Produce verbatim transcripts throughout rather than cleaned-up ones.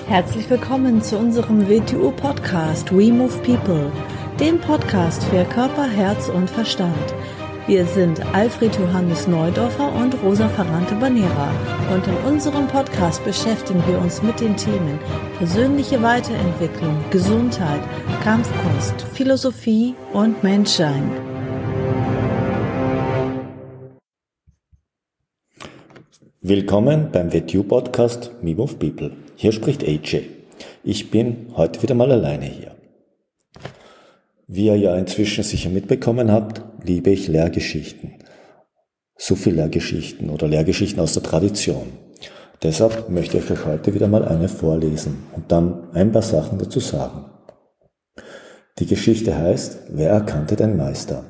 Herzlich willkommen zu unserem W T U-Podcast We Move People, dem Podcast für Körper, Herz und Verstand. Wir sind Alfred Johannes Neudorfer und Rosa Ferrante-Banera und in unserem Podcast beschäftigen wir uns mit den Themen persönliche Weiterentwicklung, Gesundheit, Kampfkunst, Philosophie und Menschsein. Willkommen beim W T U-Podcast We Move People. Hier spricht A J. Ich bin heute wieder mal alleine hier. Wie ihr ja inzwischen sicher mitbekommen habt, liebe ich Lehrgeschichten. So viel Lehrgeschichten oder Lehrgeschichten aus der Tradition. Deshalb möchte ich euch heute wieder mal eine vorlesen und dann ein paar Sachen dazu sagen. Die Geschichte heißt, wer erkannte den Meister?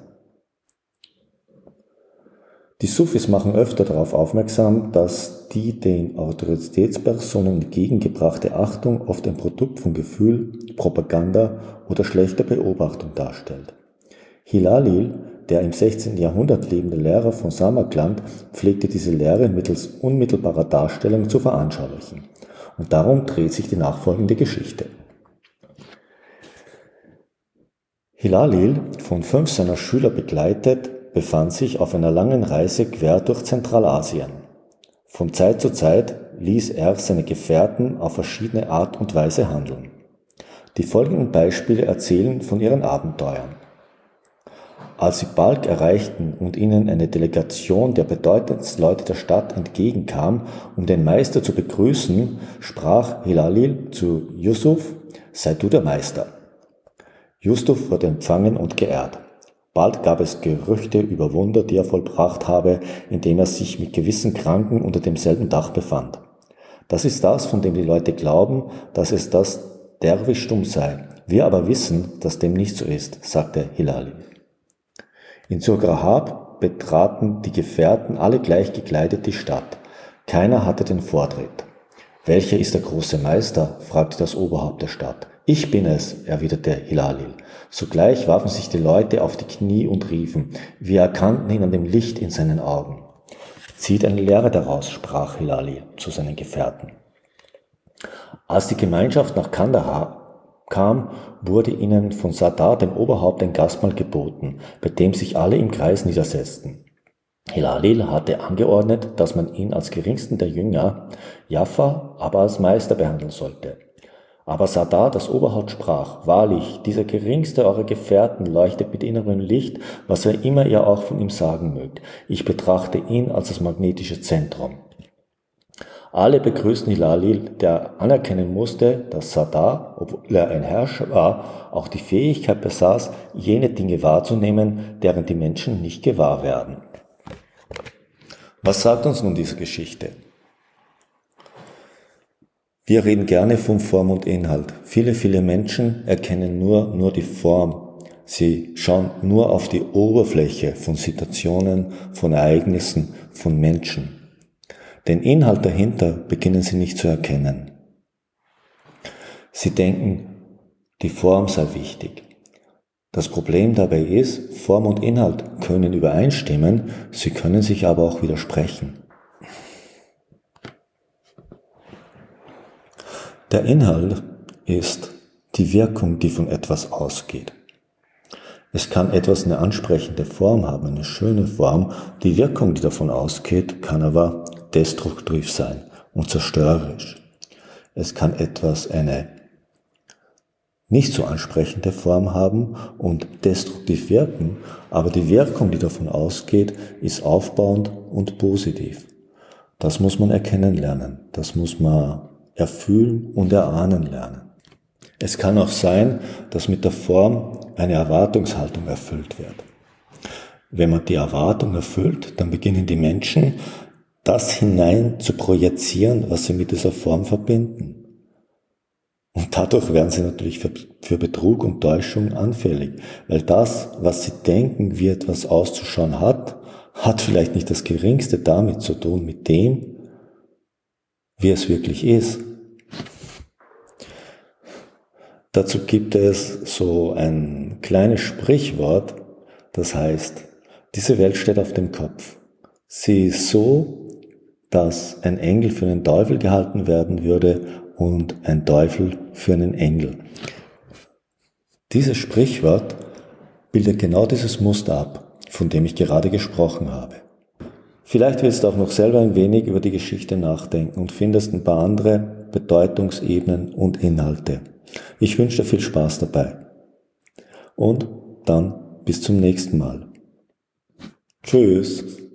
Die Sufis machen öfter darauf aufmerksam, dass die den Autoritätspersonen entgegengebrachte Achtung oft ein Produkt von Gefühl, Propaganda oder schlechter Beobachtung darstellt. Hilalil, der im sechzehnten Jahrhundert lebende Lehrer von Samarkand, pflegte diese Lehre mittels unmittelbarer Darstellung zu veranschaulichen. Und darum dreht sich die nachfolgende Geschichte. Hilalil, von fünf seiner Schüler begleitet, befand sich auf einer langen Reise quer durch Zentralasien. Von Zeit zu Zeit ließ er seine Gefährten auf verschiedene Art und Weise handeln. Die folgenden Beispiele erzählen von ihren Abenteuern. Als sie Balkh erreichten und ihnen eine Delegation der bedeutendsten Leute der Stadt entgegenkam, um den Meister zu begrüßen, sprach Hilalil zu Yusuf: Sei du der Meister. Yusuf wurde empfangen und geehrt. Bald gab es Gerüchte über Wunder, die er vollbracht habe, indem er sich mit gewissen Kranken unter demselben Dach befand. Das ist das, von dem die Leute glauben, dass es das Derwischtum sei. Wir aber wissen, dass dem nicht so ist, sagte Hilalil. In Surgrahab betraten die Gefährten alle gleich gekleidet die Stadt. Keiner hatte den Vortritt. Welcher ist der große Meister? Fragte das Oberhaupt der Stadt. Ich bin es, erwiderte Hilalil. Sogleich warfen sich die Leute auf die Knie und riefen, wir erkannten ihn an dem Licht in seinen Augen. Zieht eine Lehre daraus, sprach Hilalil zu seinen Gefährten. Als die Gemeinschaft nach Kandahar kam, wurde ihnen von Sardar, dem Oberhaupt, ein Gastmahl geboten, bei dem sich alle im Kreis niedersetzten. Hilalil hatte angeordnet, dass man ihn als geringsten der Jünger, Jaffa, aber als Meister behandeln sollte. Aber Sardar, das Oberhaupt, sprach, wahrlich, dieser geringste eurer Gefährten leuchtet mit innerem Licht, was er immer ihr auch von ihm sagen mögt. Ich betrachte ihn als das magnetische Zentrum. Alle begrüßten Hilalil, der anerkennen musste, dass Sardar, obwohl er ein Herrscher war, auch die Fähigkeit besaß, jene Dinge wahrzunehmen, deren die Menschen nicht gewahr werden. Was sagt uns nun diese Geschichte? Wir reden gerne von Form und Inhalt. Viele, viele Menschen erkennen nur, nur die Form. Sie schauen nur auf die Oberfläche von Situationen, von Ereignissen, von Menschen. Den Inhalt dahinter beginnen sie nicht zu erkennen. Sie denken, die Form sei wichtig. Das Problem dabei ist, Form und Inhalt können übereinstimmen, sie können sich aber auch widersprechen. Der Inhalt ist die Wirkung, die von etwas ausgeht. Es kann etwas eine ansprechende Form haben, eine schöne Form. Die Wirkung, die davon ausgeht, kann aber destruktiv sein und zerstörerisch. Es kann etwas eine nicht so ansprechende Form haben und destruktiv wirken, aber die Wirkung, die davon ausgeht, ist aufbauend und positiv. Das muss man erkennen lernen. Das muss man erfühlen und erahnen lernen. Es kann auch sein, dass mit der Form eine Erwartungshaltung erfüllt wird. Wenn man die Erwartung erfüllt, dann beginnen die Menschen, das hinein zu projizieren, was sie mit dieser Form verbinden. Und dadurch werden sie natürlich für, für Betrug und Täuschung anfällig, weil das, was sie denken, wie etwas auszuschauen hat, hat vielleicht nicht das Geringste damit zu tun, mit dem, wie es wirklich ist. Dazu gibt es so ein kleines Sprichwort, das heißt, diese Welt steht auf dem Kopf. Sie ist so, dass ein Engel für einen Teufel gehalten werden würde und ein Teufel für einen Engel. Dieses Sprichwort bildet genau dieses Muster ab, von dem ich gerade gesprochen habe. Vielleicht willst du auch noch selber ein wenig über die Geschichte nachdenken und findest ein paar andere Bedeutungsebenen und Inhalte. Ich wünsche dir viel Spaß dabei. Und dann bis zum nächsten Mal. Tschüss.